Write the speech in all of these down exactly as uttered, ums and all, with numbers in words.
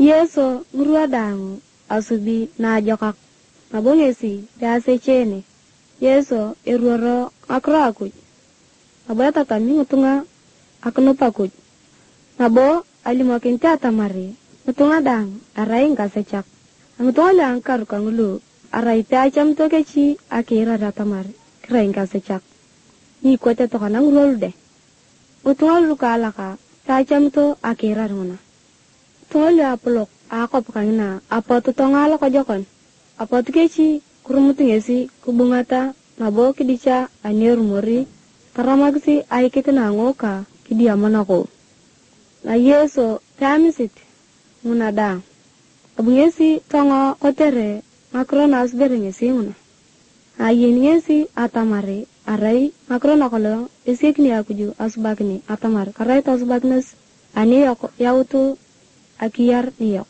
Yeso ngurwa dangu asubi na jokak nabongesi dase chene Yeso eruoro akro akuj nabo tatami ngutunga akno pakuj nabo alimokin tatamari ngutunga dang arai ngasechak ngutunga lang karuka ngulu arai pe acham tokechi akira datamari krai ngasechak ni kote tokana ngurol de ngutunga luka alaka pe acham to akira nguna tole apolok akop kangina apoto tongala ko jokon apoto kechi kurumutungesi kubungata nabo kidicha aneru mori taramagsi aikitena ngoka kidia manako na Yeso tamisit nguna da abungesi tongo kotere makrona asberengesi nguna ayengesi atamare arai makrona kolo esekni akuju asbagni atamar karai tasbagnes ani yako yautu akiyar niyok.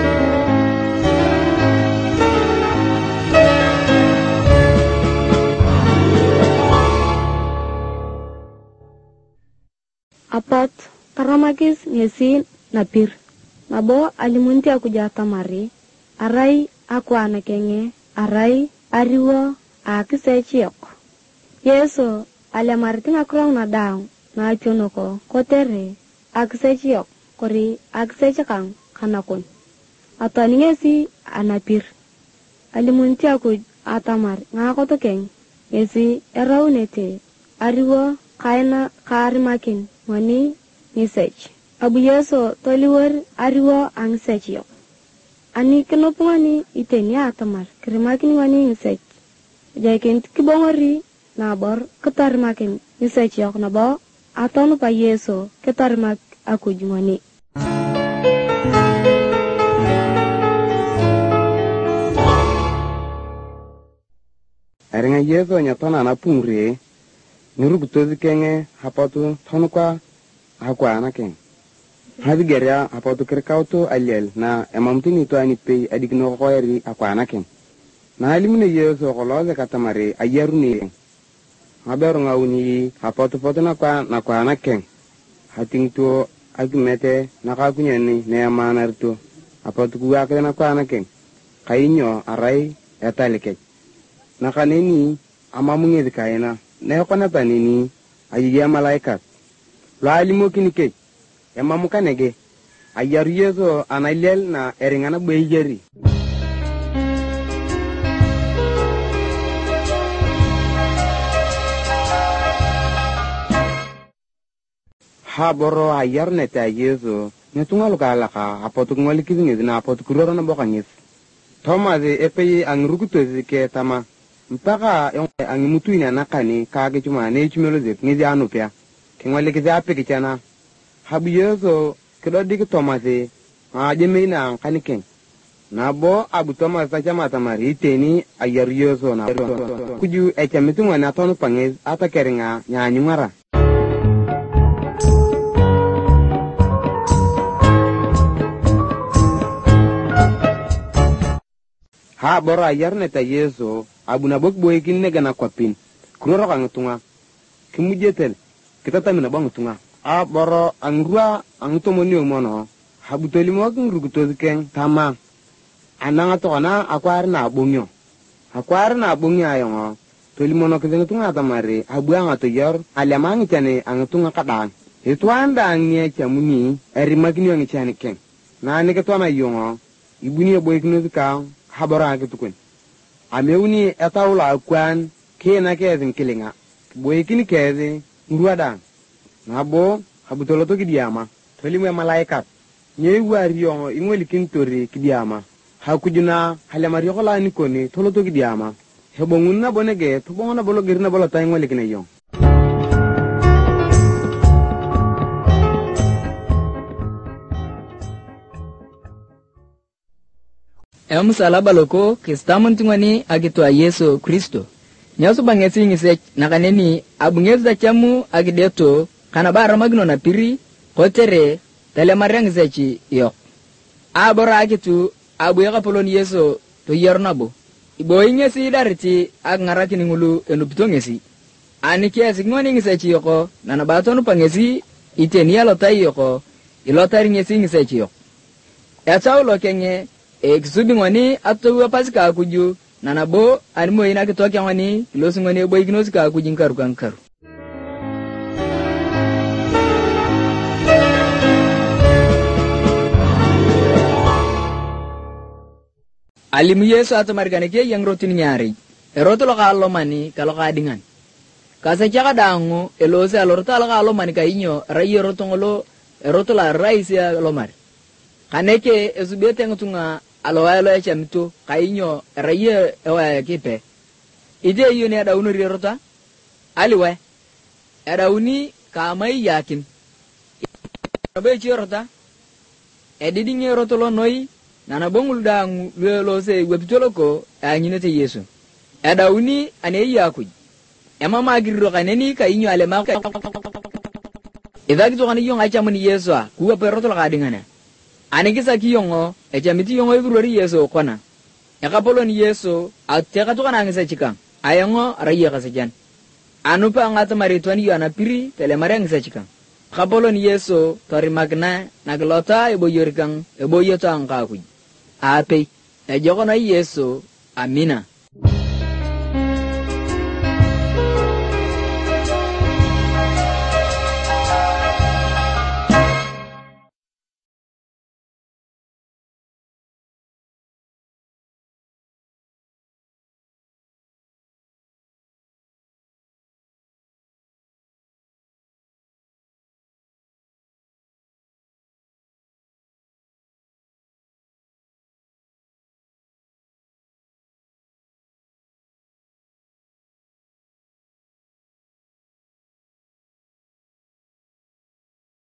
Apot taramakis ngesi napir nabo alimunti aku jata mari arai aku anakenge arai ariwo akisechiyok. Yeso alamarting akrong na daw na chonoko kotere akisechiyok kori aksechakang kanakon atani ngesi anapir alimunti aku atamar ngako tokeng ngesi eraunete ariwo kaina karimakin wani ngisech abu Yeso toliwer ariwo angsechyo ani kenopungani iteni atamar kirimakin wani ngisech jaiken kibongori nabor ketarimakin ngisechyo nabo atonu pa Yeso ketarimak aku jumani. Aringa Yeso nyatona na pungre nurugutozi kenge hapatu tonukwa hakwa anake hadi geria hapatu kirkauto aliel na emamtini to ani pei adigno khoyri akwa anake na alimune Yeso kholoze katamare ayaruni haberu ngauni hapatu potuna kwa na kwa anake hatingto agmete nakakunyani ne amanarto hapatu kuwakle na kwa anake kainyo arai etalike nakaneni amamunge dikaina ne kona tanini ayiya malaika lalimo kinike emamuka nege ayaru Yeso analel na eringana beyeri ha boro ayar neta Yeso netungalu kalaka apotu ngwali kizingi na apotu kuroro na bokanyes Thomas epe angrukutozi ke tama mpaka ang mutuina nakani kage chuma ne chumelo ngizi anupya kengwale kiza apeke chana habu Yeso kedodi Thomas a jemeina kaniken nabo abu Thomas chama tamari iteni ayaru Yeso na kuju echamitunga na tonu pange ata keringa nyanyungara ha bora ayarne ta Yeso abuna bok boykin ne gana kwapin kunoro kan tunga kimujetel kitata mina bang tunga a boro angrua angtomoni omono habutoli mo kin rugutozi ken tama ananga to kana akwar na bongyo akwar na bongyo ayongo toli mono kizen tunga tamare abuanga to yor alamangi tane angtunga kadan etwanda angie chamuni erimagini angi chane ken na ne ketwana yongo ibuni boykin ka habara ke tukun ameuni etawla kwan kena kezin kilinga boykin keze ngruada nabo habutolo to kidiama tolimwe malaika nyei wariyo ingoli kintori kidiama hakujuna halamari kola ni koni tolo to kidiama hebongunna bonege to bongona bolo girna bolo tay ngoli kineyo Em salaba loko kistamun tingwani agitwa Yesu Kristo. Nyasu bangesi ngisek nakaneni abungezi da chamu agideto kana bara magno na piri kotere telemarang zechi yok. Abora agitu abu yaka polon Yesu to yarnabo. Ibo ingesi dariti ag ngaraki ngulu enupito ngesi. Ani kiasi ngoni ngisechi yoko nanabato no pangesi itenia lotai yoko ilotari ngesi ngisechi yok. etau lo kenge e kisubi ngoni atowa pasika akuju nanabo animo ina kitoke ngoni losi ngoni boy ginosi ka akujin karu kankaru. Alimu Yesu atamarigane ke yang rotin nyari eroto lo kalo mani kalo kadingan kasa chaka dangu elose alorta lo kalo mani kainyo rayi roto ngolo eroto la raisi ya lo mari kaneke ezubete ngutunga alo alo ya chamito kainyo rayi ewa kipe ide iyo ne ada unuri rota aliwe ada uni kamai yakin abe chirota edidinge roto lo noi nana bongul dangu lo se webitoloko anyinete Yesu edawuni ane yakuj ema magirro kaneni kainyo ale ma idagi to kanyo yonga chamani Yesu kuwa perroto la kadingana ane kisa kiyongo e chamiti yongo ibruari Yesu kona yakapolo ni Yesu ateka to kana ngisa chika ayango rayi kasejan anupa ngata maritwani yana piri tele marang ngisa chika kapolo ni Yesu tori magna naglota ebo yorikang ebo yota angka kuj ape e jokono Yesu amina.